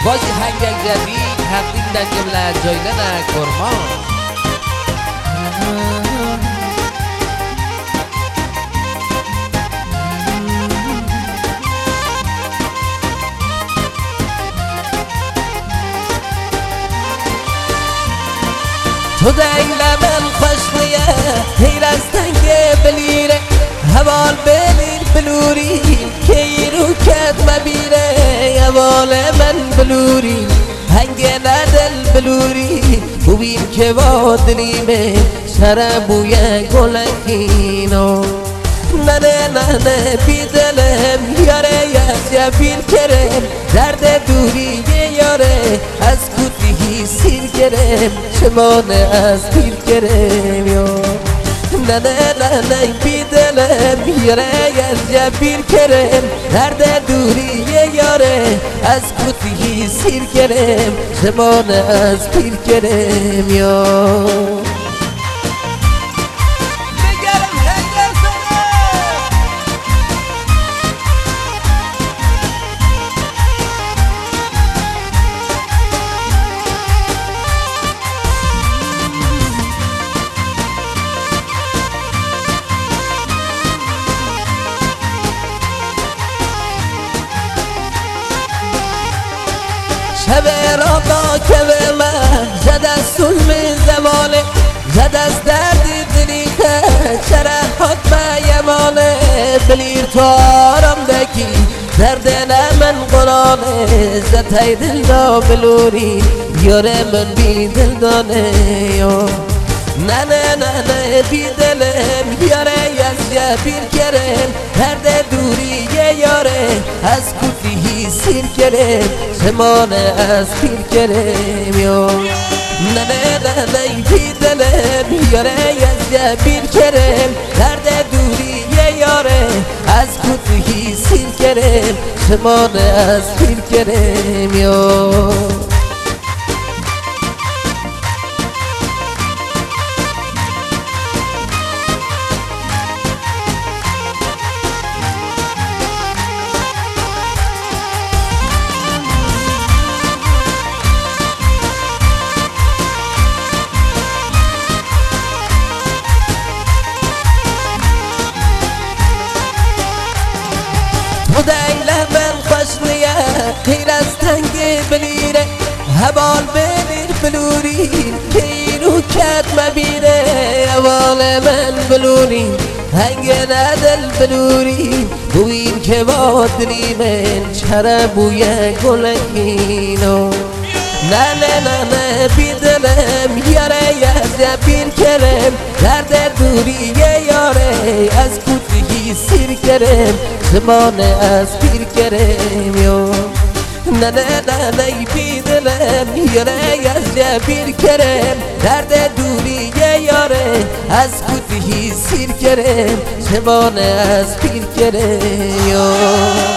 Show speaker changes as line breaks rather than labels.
بازی هنگل جدید تقدیم در جمله جایلن کرمان. تو دیل من خوش میه هیر از تنگ بلیره حوال بلیر بلوری که رو کت مبیره حوال من بلوری هنگ ندل بلوری ببین که با دلیمه شربوی گلکینو نه بی دلم یاره یا بیل کرم درد دوری یاره از کودی سیر گرم شمانه از پیر گرم یا نه بی دلم یاره یا بیل کرم درد دوری یاره از کودی سیر گرم شمانه از پیر گرم یا شب را با که من زد از سلم زمانه زد از دردی دلی که چرا حکم یمانه بلیر تو آرام دکی درد من قرانه زد دل دا بلوری یاره من بی دل دانه نه بی دلم یاره یا بیر کرم درد دوری یاره از کودی سیر کرم شمانه از پیر کرم یا نه بی دلم یاره یا بیر کرم درد دوری یاره از کودی سیر کرم شمانه از پیر کرم یا دیل من خوش نیه خیر از تنگ بلیره حوال بلیر بلوری که رو کت مبیره حوال من بلوری هنگ ندل بلوری بوین که با دلی من چرا بوی گلکینو نه بی دلم یاره یا بیر کرم درد دوری یاره از کودی سیر کرم زمانه از پیر کرم یا نه بی دلم یاره یا بیر کرم درد دوری یاره از کودی سیر کرم زمانه از پیر کرم یا